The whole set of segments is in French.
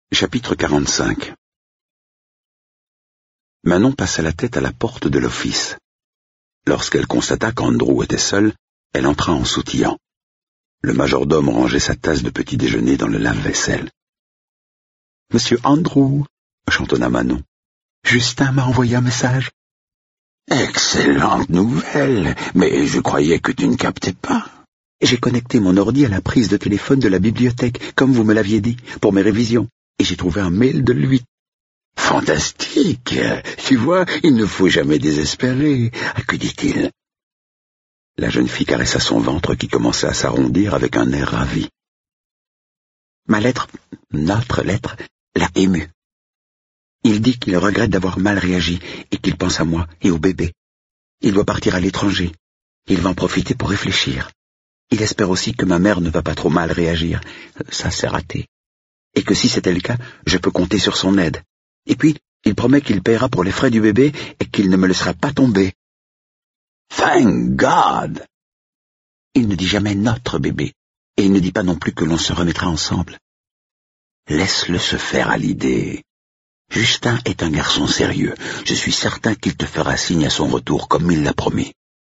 Chapitre 45. Manon passa la tête à la porte de l'office. Lorsqu'elle constata qu'Andrew était seul, elle entra en sautillant. Le majordome rangeait sa tasse de petit déjeuner dans le lave-vaisselle. « Monsieur Andrew » chantonna Manon. « Justin m'a envoyé un message. »« Excellente nouvelle, mais je croyais que tu ne captais pas. » J'ai connecté mon ordi à la prise de téléphone de la bibliothèque, comme vous me l'aviez dit, pour mes révisions, et j'ai trouvé un mail de lui. »« Fantastique. Tu vois, il ne faut jamais désespérer. Que dit-il » La jeune fille caressa son ventre qui commençait à s'arrondir avec un air ravi. « Notre lettre, l'a ému. Il dit qu'il regrette d'avoir mal réagi et qu'il pense à moi et au bébé. Il doit partir à l'étranger. Il va en profiter pour réfléchir. Il espère aussi que ma mère ne va pas trop mal réagir. Ça, c'est raté. Et que si c'était le cas, je peux compter sur son aide. Et puis, il promet qu'il paiera pour les frais du bébé et qu'il ne me laissera pas tomber. » « Thank God !»« Il ne dit jamais notre bébé, et il ne dit pas non plus que l'on se remettra ensemble. »« Laisse-le se faire à l'idée. Justin est un garçon sérieux. Je suis certain qu'il te fera signe à son retour comme il l'a promis. »«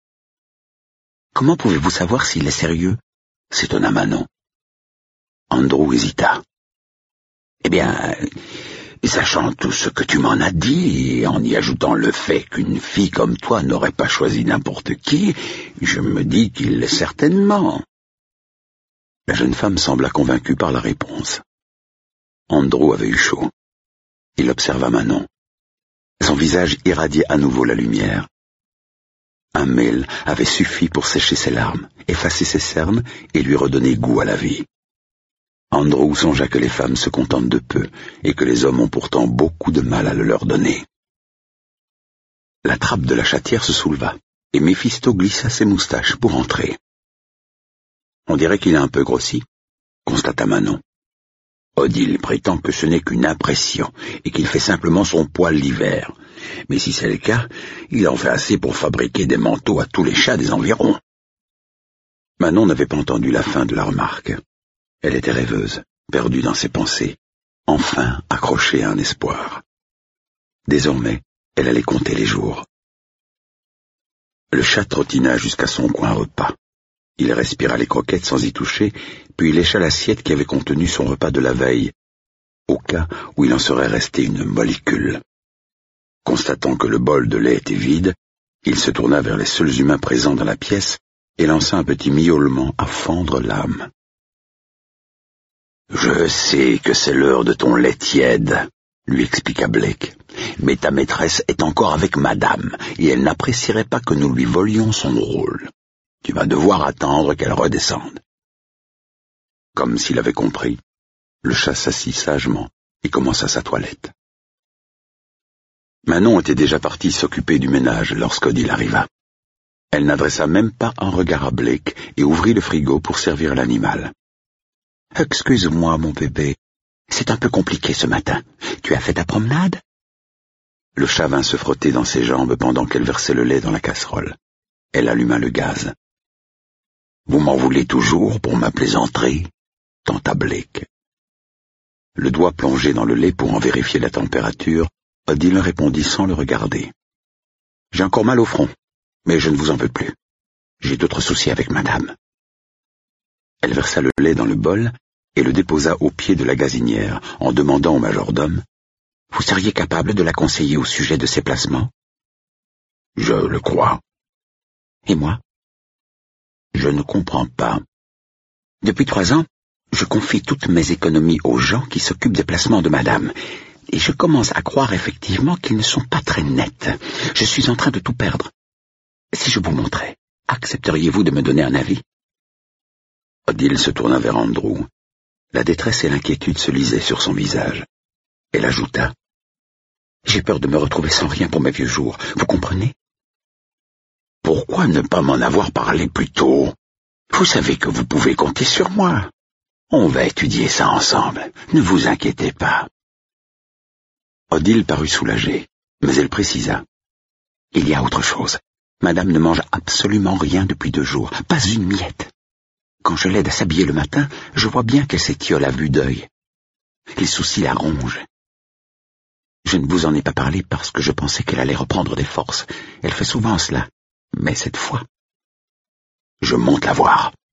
Comment pouvez-vous savoir s'il est sérieux ?» s'étonna Manon. Andrew hésita. « Eh bien, sachant tout ce que tu m'en as dit, et en y ajoutant le fait qu'une fille comme toi n'aurait pas choisi n'importe qui, je me dis qu'il l'est certainement. » La jeune femme sembla convaincue par la réponse. Andrew avait eu chaud. Il observa Manon. Son visage irradiait à nouveau la lumière. Un mail avait suffi pour sécher ses larmes, effacer ses cernes et lui redonner goût à la vie. Andrew songea que les femmes se contentent de peu et que les hommes ont pourtant beaucoup de mal à le leur donner. La trappe de la chatière se souleva et Méphisto glissa ses moustaches pour entrer. « On dirait qu'il a un peu grossi » constata Manon. Odile prétend que ce n'est qu'une impression et qu'il fait simplement son poil l'hiver. Mais si c'est le cas, il en fait assez pour fabriquer des manteaux à tous les chats des environs. » Manon n'avait pas entendu la fin de la remarque. Elle était rêveuse, perdue dans ses pensées, enfin accrochée à un espoir. Désormais, elle allait compter les jours. Le chat trottina jusqu'à son coin repas. Il respira les croquettes sans y toucher, puis lécha l'assiette qui avait contenu son repas de la veille, au cas où il en serait resté une molécule. Constatant que le bol de lait était vide, il se tourna vers les seuls humains présents dans la pièce et lança un petit miaulement à fendre l'âme. « Je sais que c'est l'heure de ton lait tiède, » lui expliqua Blake, « mais ta maîtresse est encore avec madame, et elle n'apprécierait pas que nous lui volions son rôle. Tu vas devoir attendre qu'elle redescende. » Comme s'il avait compris, le chat s'assit sagement et commença sa toilette. Manon était déjà partie s'occuper du ménage lorsqu'Odile arriva. Elle n'adressa même pas un regard à Blake et ouvrit le frigo pour servir l'animal. « Excuse-moi, mon bébé, c'est un peu compliqué ce matin. Tu as fait ta promenade ?» Le chat vint se frotter dans ses jambes pendant qu'elle versait le lait dans la casserole. Elle alluma le gaz. « Vous m'en voulez toujours pour ma plaisanterie ?» tenta Blake. Le doigt plongé dans le lait pour en vérifier la température, Odile répondit sans le regarder. « J'ai encore mal au front, mais je ne vous en veux plus. J'ai d'autres soucis avec madame. » Elle versa le lait dans le bol et le déposa au pied de la gazinière en demandant au majordome « Vous seriez capable de la conseiller au sujet de ses placements ?»« Je le crois. »« Et moi ?»« Je ne comprends pas. Depuis 3 ans, je confie toutes mes économies aux gens qui s'occupent des placements de madame, et je commence à croire effectivement qu'ils ne sont pas très nets. Je suis en train de tout perdre. Si je vous montrais, accepteriez-vous de me donner un avis ?» Odile se tourna vers Andrew. La détresse et l'inquiétude se lisaient sur son visage. Elle ajouta « J'ai peur de me retrouver sans rien pour mes vieux jours, vous comprenez ?»« Pourquoi ne pas m'en avoir parlé plus tôt ? Vous savez que vous pouvez compter sur moi. On va étudier ça ensemble, ne vous inquiétez pas. » Odile parut soulagée, mais elle précisa « Il y a autre chose. Madame ne mange absolument rien depuis 2 jours, pas une miette. Quand je l'aide à s'habiller le matin, je vois bien qu'elle s'étiole à vue d'œil. Les soucis la rongent. Je ne vous en ai pas parlé parce que je pensais qu'elle allait reprendre des forces. Elle fait souvent cela, mais cette fois, je monte la voir.